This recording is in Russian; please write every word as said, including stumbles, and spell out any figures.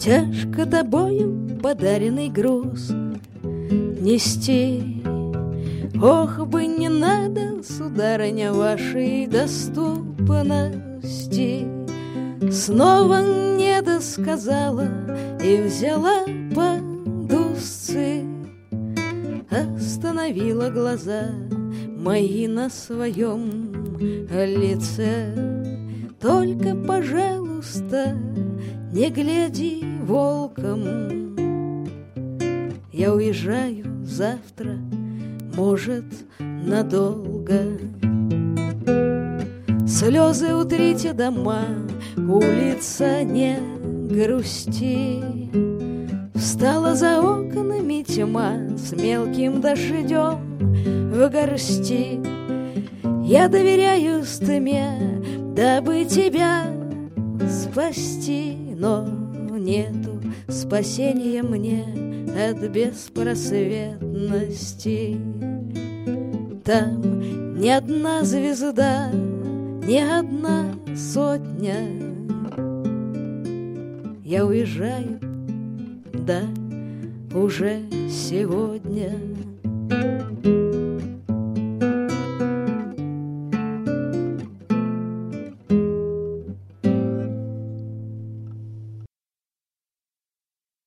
Тяжко тобою подаренный груз нести. Ох, бы не надо, сударыня, вашей доступности. Снова не досказала и взяла под узцы, остановила глаза мои на своем лице. Только, пожалуйста, не гляди волком. Я уезжаю завтра, может, надолго. Слезы утрите дома, улица, не грусти. Встала за окнами тьма с мелким дождем в горсти. Я доверяюсь тьме, дабы тебя спасти, но нету спасения мне от беспросветности. Там ни одна звезда, ни одна сотня. Я уезжаю, да, уже сегодня.